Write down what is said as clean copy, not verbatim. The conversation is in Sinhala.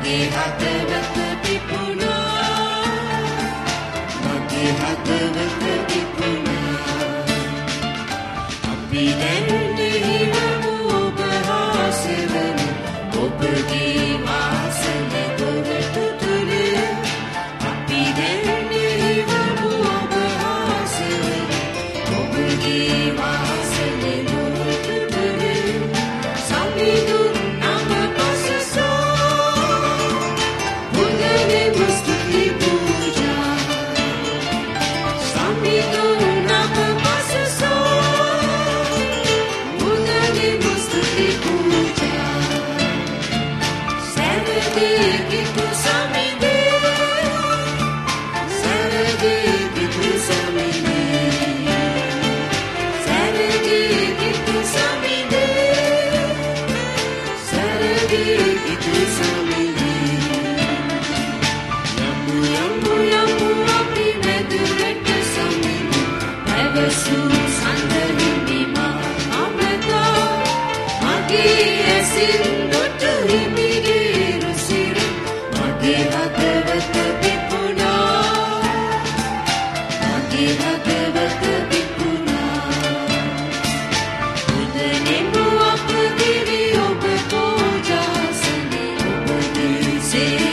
මගේ හදවත පිපුණා මගේ හදවත පිපුණා අපි දැන් නිවමු ඔබ හාසෙවන ඔබගේ වාසල දොරට තුල අපි දැන් නිවමු ඔබ හාසෙවන ඔබගේ වාසල දොරට තුල සමිඳුන් නම පසසෝ මුදනේ මුස්තුති පූජා සමිඳුන් නම පසසෝ මුදනේ මුස්තුති පූජා සරදී කිතු සමිඳේ සරදී කිතු සමිඳේ සරදී කිතු සමිඳේ සරදී කිතු සමිඳේ යමු යමු යමු අපි මෙදුරට සමිඳු පැවසූ සඳහිමිමා අමතා මගේ ඇසින් දුටු හිමිගේ රුසිර මගේ හදවත පිපුණා මගේ හදවත පිපුණා මුදනෙමු අප දිවි ඔබ පූජාසනේ ඔබගේ සේ